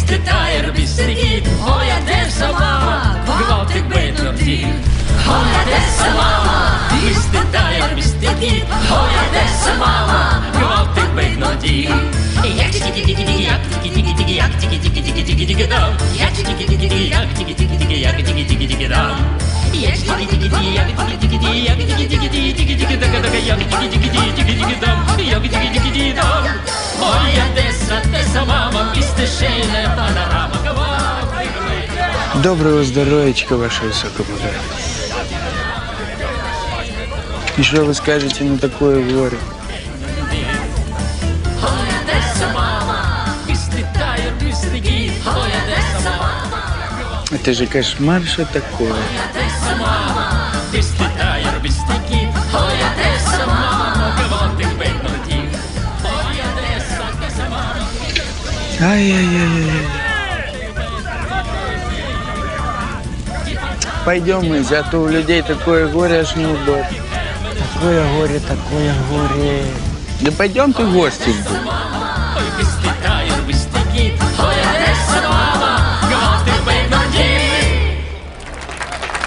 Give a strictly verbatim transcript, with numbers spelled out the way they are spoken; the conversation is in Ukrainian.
Місти Тайр, бістрикіт, ой, Одеса, мама, гвалтик бить нордів. Ой, Одеса, мама, місти Тайр, бістрикіт, ой, Одеса, мама, гвалтик бить нордів. Як тікі-тікі-тікі, як тікі-тікі-тікі, як тікі-тікі-тікі-тікі дам. Як тікі-тікі-тікі, як тікі-тікі-тікі, як тікі-тікі-тікі дам. Як тікі-тікі-тікі, як тікі-тікі-тікі, як тікі-тікі-тікі, як тікі-тікі-тікі дам. Як тікі-тікі-тікі дам. Ой, Одеса, Одеса, мама, пістишейна панорама. Доброго здоров'ячка, ваше высокоблагородие. И что вы скажете на такое горе? Ой, Одеса, мама, місти Тайр, бістрикіт, ой, Одеса, мама. Это же кошмар, что такое? Одеса, мама, місти Тайр, бістрикіт, ой, Одеса, мама, гвалтик бить нордів. Ой, Одеса, Одеса, мама. Ай-яй-яй-яй. Пойдем мы, зато у людей такое горе, аж не убор. Такое горе, такое горе. Да пойдем ты в гости. Ой, місти Тайр, бістрикіт, ой,